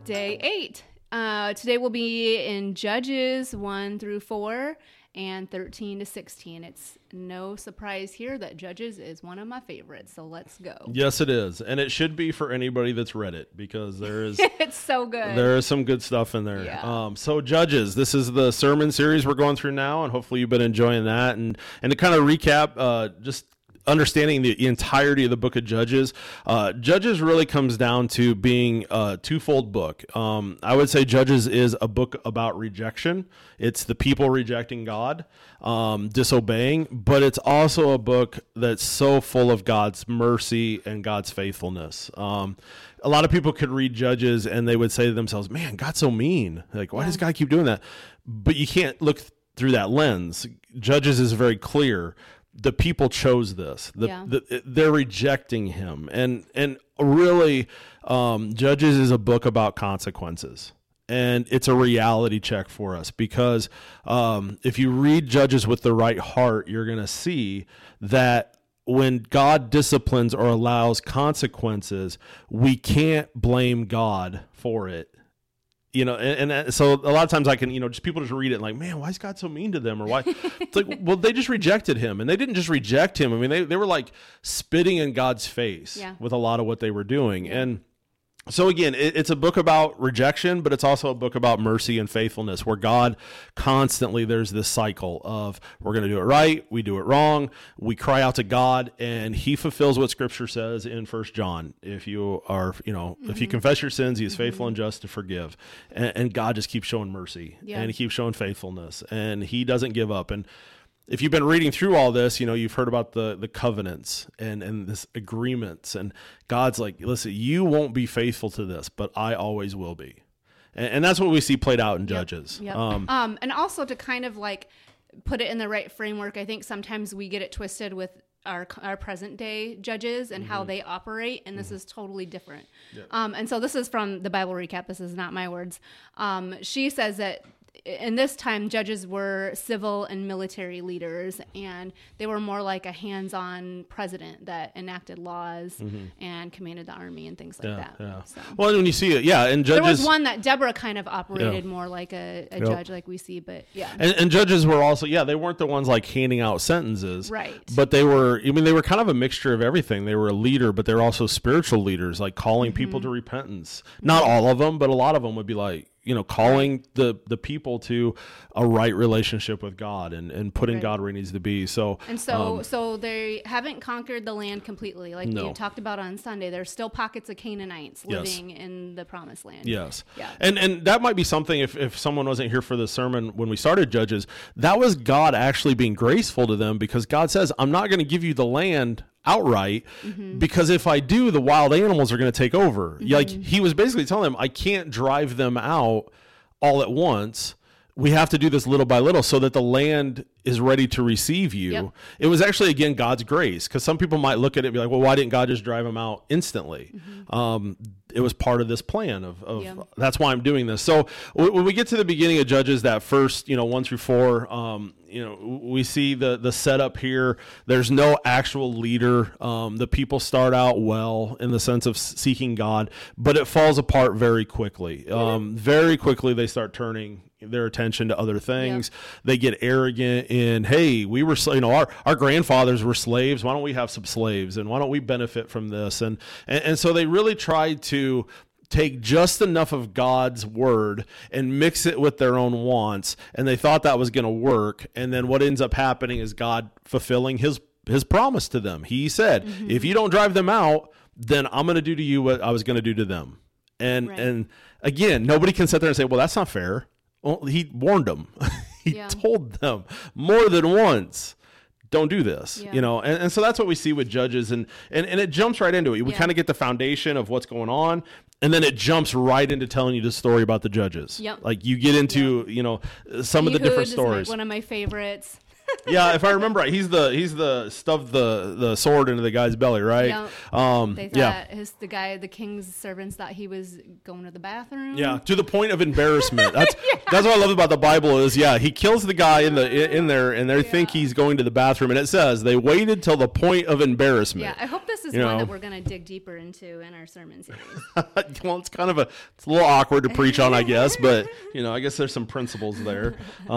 Day 8. Today we'll be in Judges 1 through 4 and 13 to 16. It's no surprise here that Judges is one of my favorites, so let's go. Yes, it is. And it should be for anybody that's read it, because there is it's so good. There is some good stuff in there. Yeah. So Judges, this is the sermon series we're going through now, and hopefully you've been enjoying that. And to kind of recap, just understanding the entirety of the book of Judges, Judges really comes down to being a twofold book. I would say Judges is a book about rejection. It's the people rejecting God, disobeying, but it's also a book that's so full of God's mercy and God's faithfulness. A lot of people could read Judges and they would say to themselves, man, God's so mean. Like, why does God keep doing that? But you can't look through that lens. Judges is very clear. The people chose this. They're rejecting him. And really, Judges is a book about consequences. And it's a reality check for us, because if you read Judges with the right heart, you're going to see that when God disciplines or allows consequences, we can't blame God for it. You know, and so a lot of times I can, just people just read it and like, man, why is God so mean to them? Or why? It's like, well, they just rejected him, and they didn't just reject him. I mean, they were like spitting in God's face with a lot of what they were doing. And so again, it's a book about rejection, but it's also a book about mercy and faithfulness, where God constantly, there's this cycle of, we're going to do it right, we do it wrong, we cry out to God, and he fulfills what Scripture says in 1 John. If you are, if you confess your sins, he is faithful and just to forgive. And God just keeps showing mercy, and he keeps showing faithfulness, and he doesn't give up. And if you've been reading through all this, you've heard about the covenants and this agreements, and God's like, listen, you won't be faithful to this, but I always will be. And that's what we see played out in Judges. Yep. And also to kind of like put it in the right framework, I think sometimes we get it twisted with our present day judges and how they operate, and this is totally different. Yep. And so this is from the Bible Recap. This is not my words. She says that in this time, judges were civil and military leaders, and they were more like a hands-on president that enacted laws and commanded the army and things like that. Yeah. So. Well, when you see it, and Judges... There was one that Deborah kind of operated more like a judge like we see, but And Judges were also, they weren't the ones like handing out sentences. Right. But they were kind of a mixture of everything. They were a leader, but they were also spiritual leaders, like calling people to repentance. Not all of them, but a lot of them would be like, calling the people to a right relationship with God and putting God where he needs to be. So they haven't conquered the land completely. Like we talked about on Sunday, there's still pockets of Canaanites living in the promised land. Yes. Yeah. And that might be something, if someone wasn't here for the sermon when we started Judges, that was God actually being graceful to them, because God says, I'm not going to give you the land outright, because if I do, the wild animals are going to take over. Like he was basically telling them, I can't drive them out all at once. We have to do this little by little so that the land is ready to receive you. Yep. It was actually, again, God's grace, because some people might look at it and be like, well, why didn't God just drive them out instantly? It was part of this plan of that's why I'm doing this. So when we get to the beginning of Judges, that first, 1 through 4, we see the setup here. There's no actual leader. The people start out well in the sense of seeking God, but it falls apart very quickly. Very quickly, they start turning their attention to other things. They get arrogant in, hey, we were, our grandfathers were slaves. Why don't we have some slaves? And why don't we benefit from this? And so they really tried to take just enough of God's word and mix it with their own wants. And they thought that was going to work. And then what ends up happening is God fulfilling his promise to them. He said, if you don't drive them out, then I'm going to do to you what I was going to do to them. And again, nobody can sit there and say, well, that's not fair. Well, he warned them. He told them more than once, don't do this, and so that's what we see with Judges, and it jumps right into it. We kind of get the foundation of what's going on, and then it jumps right into telling you the story about the judges. Like you get into, some of the different stories. Like one of my favorites. Yeah, if I remember right, he's the stuffed the sword into the guy's belly, right? Yeah. They thought the king's servants thought he was going to the bathroom. Yeah, to the point of embarrassment. That's what I love about the Bible is he kills the guy in there, and they think he's going to the bathroom, and it says they waited till the point of embarrassment. Yeah, I hope this is one that we're going to dig deeper into in our sermon series. Well, it's a little awkward to preach on, I guess, but I guess there's some principles there.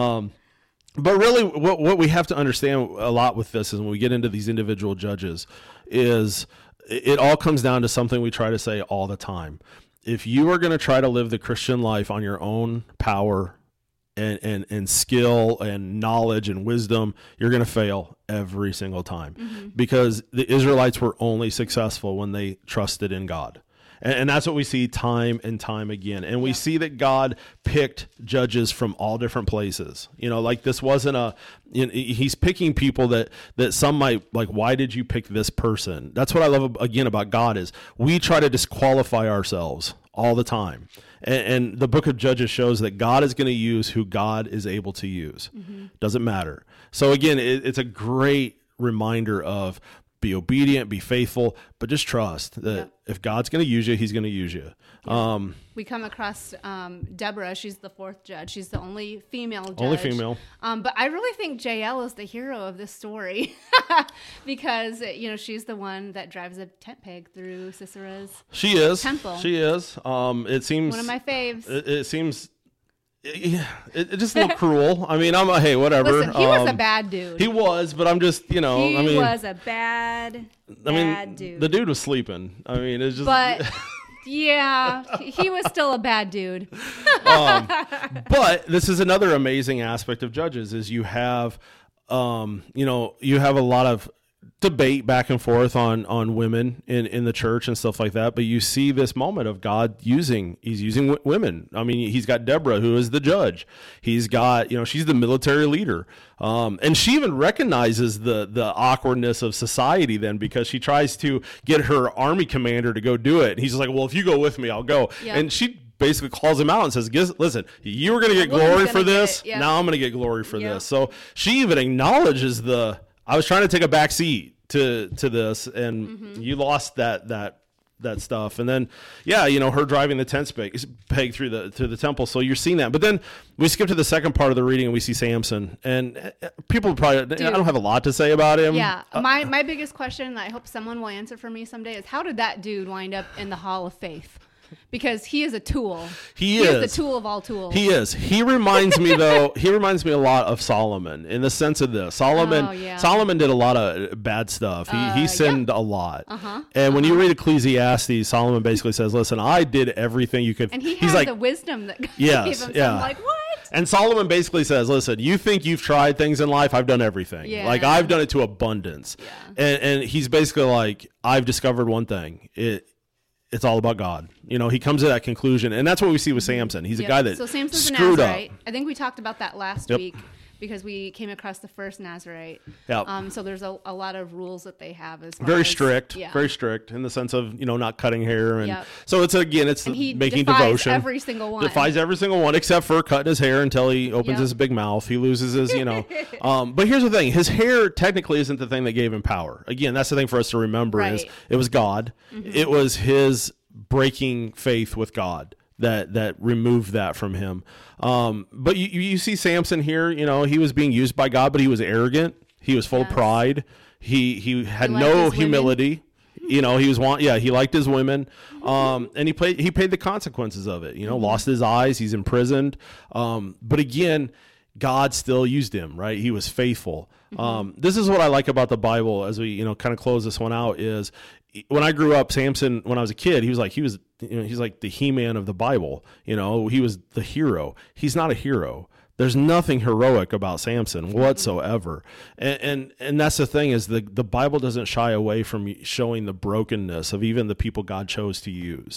But really, what we have to understand a lot with this is when we get into these individual judges is it all comes down to something we try to say all the time. If you are going to try to live the Christian life on your own power and skill and knowledge and wisdom, you're going to fail every single time, because the Israelites were only successful when they trusted in God. And that's what we see time and time again. And we see that God picked judges from all different places. Like this wasn't he's picking people that some might like, why did you pick this person? That's what I love again about God is we try to disqualify ourselves all the time. And the book of Judges shows that God is going to use who God is able to use. Doesn't matter. So again, it's a great reminder of be obedient, be faithful, but just trust that if God's going to use you, he's going to use you. We come across Deborah. She's the fourth judge. She's the only female judge. Only female. But I really think Jael is the hero of this story because, she's the one that drives a tent peg through Sisera's temple. She is. It seems one of my faves. It seems... Yeah, it just a little cruel. I mean, hey, whatever. Listen, he was a bad dude. He was, but I'm just, he was a bad dude. The dude was sleeping. I mean, it's just. But yeah, he was still a bad dude. But this is another amazing aspect of Judges is you have, you have a lot of debate back and forth on women in the church and stuff like that, but you see this moment of God using women. I mean, he's got Deborah, who is the judge. He's got, she's the military leader. And she even recognizes the awkwardness of society then, because she tries to get her army commander to go do it. And he's just like, well, if you go with me, I'll go. Yep. And she basically calls him out and says, listen, you were going to get glory for this. Now I'm going to get glory for this. So she even acknowledges I was trying to take a back seat to this, and you lost that stuff. And then, her driving the tent peg through the temple. So you're seeing that. But then we skip to the second part of the reading, and we see Samson. And people probably, I don't have a lot to say about him. Yeah. My biggest question that I hope someone will answer for me someday is, how did that dude wind up in the Hall of Faith? Because he is a tool. He is the tool of all tools. He is. He reminds me a lot of Solomon in the sense of this. Solomon did a lot of bad stuff. He sinned a lot. And when you read Ecclesiastes, Solomon basically says, listen, I did everything you could. And he's like, the wisdom that God gave him. So I'm like, what? And Solomon basically says, listen, you think you've tried things in life? I've done everything. Yeah. Like, I've done it to abundance. Yeah. And he's basically like, I've discovered one thing. It's all about God. He comes to that conclusion. And that's what we see with Samson. He's a guy that screwed up. I think we talked about that last week because we came across the first Nazirite. Yep. So there's a lot of rules that they have as very strict in the sense of, not cutting hair. And so it's making devotion. Every single one. Defies every single one except for cutting his hair until he opens his big mouth. He loses his, but here's the thing. His hair technically isn't the thing that gave him power. Again, that's the thing for us to remember is it was God. It was his breaking faith with God that removed that from him. But you see Samson here, he was being used by God, but he was arrogant. He was full of pride. He had no humility. He liked his women. And he paid the consequences of it, lost his eyes. He's imprisoned. But again, God still used him, right? He was faithful. This is what I like about the Bible as we, kind of close this one out is when I grew up, Samson, when I was a kid, he's like the He-Man of the Bible. He was the hero. He's not a hero. There's nothing heroic about Samson whatsoever. And that's the thing is the Bible doesn't shy away from showing the brokenness of even the people God chose to use.